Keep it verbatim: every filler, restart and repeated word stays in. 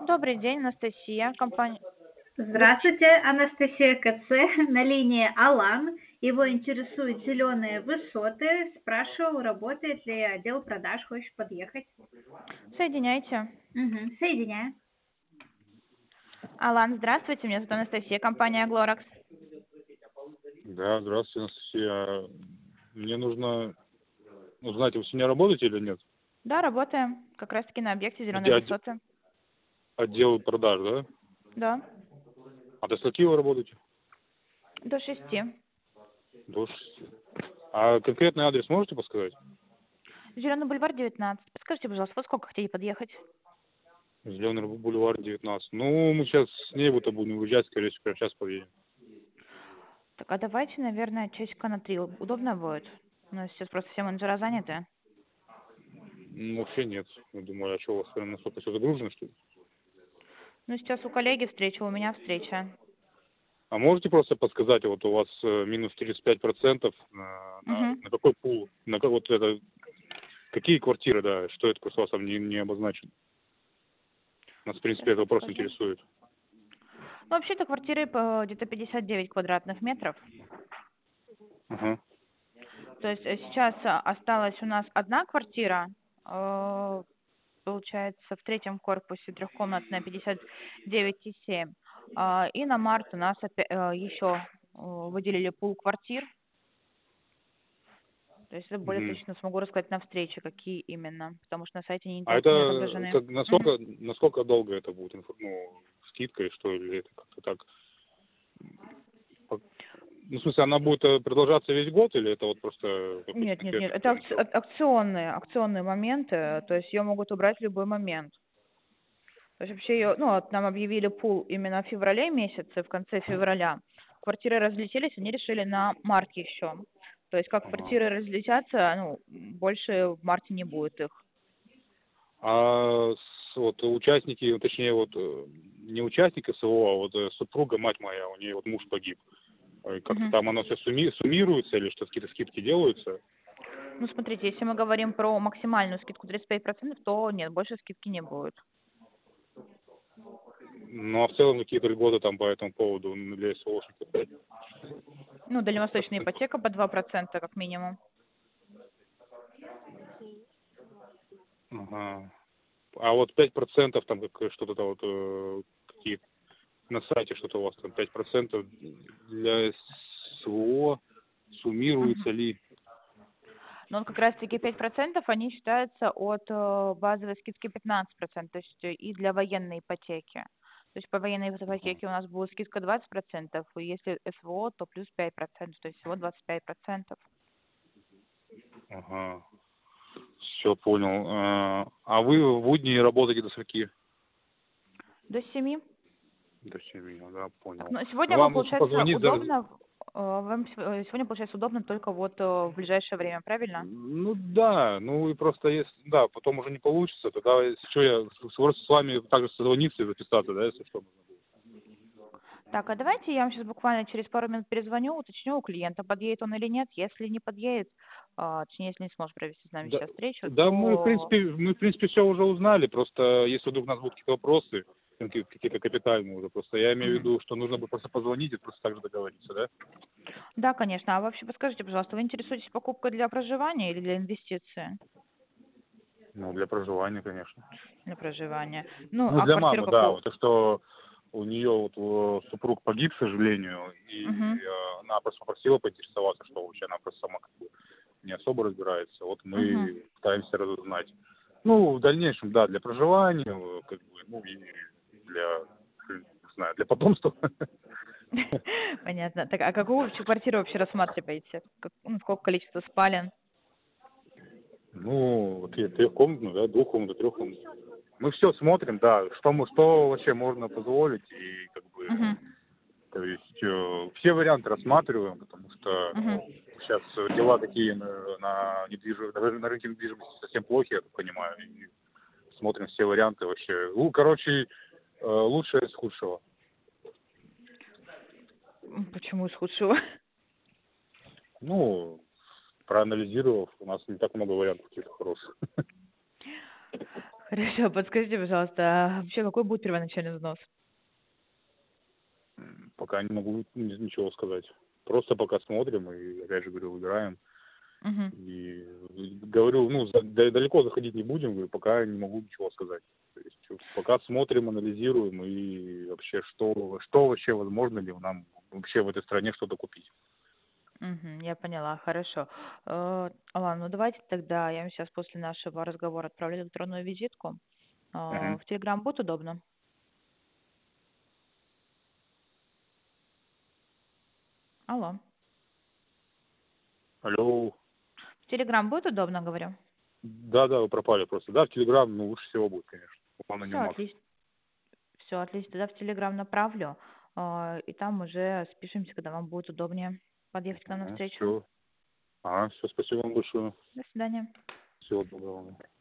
Добрый день, Анастасия, компания. Здравствуйте, Анастасия КЦ, на линии Алан. Его интересуют зеленые высоты. Спрашивал, работает ли отдел продаж, хочешь подъехать? Соединяйте. Угу, соединяю. Алан, здравствуйте, меня зовут Анастасия, компания Глоракс. Да, здравствуйте, Анастасия. А Мне нужно узнать, вы сегодня работаете или нет? Да, работаем. Как раз таки на объекте Где зеленые отде- высоты. отдел продаж, да? Да. А до скольки вы работаете? До шести. До шести. А конкретный адрес можете подсказать? Зеленый бульвар девятнадцать. Подскажите, пожалуйста, во сколько хотите подъехать? Зеленый бульвар девятнадцать. Ну, мы сейчас с ней-то будем уезжать, скорее всего, прямо сейчас подъедем. Так, а давайте, наверное, часика на три. Удобно будет? У нас сейчас просто все менеджера заняты. Ну, вообще нет. Я думаю, а что у вас прям настолько все загружено, что ли? Ну, сейчас у коллеги встреча, у меня встреча. А можете просто подсказать, вот у вас э, минус тридцать пять процентов на, на, Угу. на какой пул? На как- вот это, какие квартиры, да, что это просто у вас там не, не обозначено? Нас, в принципе, Сейчас этот вопрос подскажу. интересует. Ну, вообще-то квартиры по где-то пятьдесят девять квадратных метров. Ага. То есть э, сейчас а, осталась у нас одна квартира, э, получается, в третьем корпусе трехкомнатная пятьдесят девять и семь. А, И на март у нас опя- э, еще э, выделили пул квартир. То есть это более Мгм. точно смогу рассказать на встрече, какие именно, потому что на сайте не, А ота- не это отображены. как, Мгм. насколько, насколько долго это будет, инфо- ну, скидка и что, или это как-то так? По- Ну, в смысле, она будет э, продолжаться весь год, или это вот просто какой-то Нет, нет, нет, конкретный это какой-то акци- срок? ак- акционные, акционные моменты, то есть ее могут убрать в любой момент. То есть вообще ее, ну, вот нам объявили пул именно в феврале месяце, в конце февраля. Квартиры разлетелись, они решили на март еще. То есть как Ага. квартиры разлетятся, ну, больше в марте не будет их. А с- вот участники, ну, точнее, вот э, не участник СВО, а вот э, супруга, мать моя, у нее вот муж погиб. Э, Как-то Мгм. там оно все суммируется или что, какие-то скидки делаются? Ну, смотрите, если мы говорим про максимальную скидку тридцать пять процентов, то нет, больше скидки не будет. Ну, а в целом какие-то льготы там по этому поводу ну, для СВОшников? Ну, дальневосточная ипотека по два процента как минимум. Ага. А вот пять процентов там как что-то там вот э, какие на сайте что-то у вас там пять процентов для СВО Мгм. суммируется ли? Но вот как раз-таки пять процентов они считаются от э, базовой скидки пятнадцать процентов, то есть э, и для военной ипотеки. То есть по военной Ага. ипотеке у нас будет скидка двадцать процентов, и если СВО, то плюс пять процентов, то есть всего двадцать пять процентов. Ага. Все понял. А а вы в будни работаете до скольки? До семи. До семи, да, понял. Но Ну, сегодня вам, вам лучше получается, позвонить за... удобно, э, вам сев- э, сегодня, получается, удобно только вот э, в ближайшее время, правильно? Ну да, ну и просто если, да, потом уже не получится, тогда, если что, я с, с с вами также созвониться и записаться, да, если что. Так, а давайте я вам сейчас буквально через пару минут перезвоню, уточню у клиента, подъедет он или нет. Если не подъедет, а, точнее, если не сможет провести с нами Да, сейчас встречу, да, мы, в то принципе, мы, в принципе, все уже узнали, просто если вдруг у нас будут какие-то вопросы, какие- какие-то капитальные уже, просто я имею в Мгм. виду, что нужно бы просто позвонить и просто так же договориться, да? Да, конечно. А вообще подскажите, пожалуйста, вы интересуетесь покупкой для проживания или для инвестиции? Ну, для проживания, конечно. Для проживания. Ну, Ну, а для квартиру мамы, да, какого? вот то, что у нее вот э, супруг погиб, к сожалению, и Угу. э, она просто попросила поинтересоваться, что вообще она просто сама как бы не особо разбирается. Вот Угу. мы пытаемся разузнать. Ну, в дальнейшем, да, для проживания, э, как бы, ну, и для, не знаю, для потомства. Понятно. Так, а какую вообще квартиру вообще рассматриваете? Как- ну, сколько количество спален? Ну, вот и трехкомнатную, да, двухкомнатную, трехкомнатную. Мы все смотрим, да, что мы, что вообще можно позволить, и как бы, Угу. то есть э, все варианты рассматриваем, потому что, Угу. ну, сейчас дела такие на, на, недвиж... на ры- на рынке недвижимости совсем плохи, я так понимаю, и смотрим все варианты вообще. Ну, короче, э, лучшее из худшего. Почему из худшего? Ну, проанализировав, у нас не так много вариантов каких-то хороших. Хорошо, подскажите, пожалуйста, а вообще какой будет первоначальный взнос? М, Пока не могу ни- ничего сказать. Просто пока смотрим и, опять же, говорю, выбираем. Мгм. И говорю, ну, за- да- далеко заходить не будем, говорю, пока не могу ничего сказать. То есть чё, пока смотрим, анализируем и вообще, что, что вообще возможно ли нам вообще в этой стране что-то купить. Мгм. Я поняла, хорошо. Э, Ладно, ну давайте тогда я вам сейчас после нашего разговора отправлю электронную визитку. А, Мгм. В Телеграм будет удобно? Алло. Алло. В Телеграм будет удобно, говорю? Да, да, вы пропали просто. Да, в Телеграм, ну, лучше всего будет, конечно. Главное, не Все, в Макс. отлично. Все, отлично. Тогда в Телеграм направлю. а, И там уже спишемся, когда вам будет удобнее подъехать к нам Ага, навстречу. все. Ага, все, спасибо вам большое. До свидания. Всего доброго.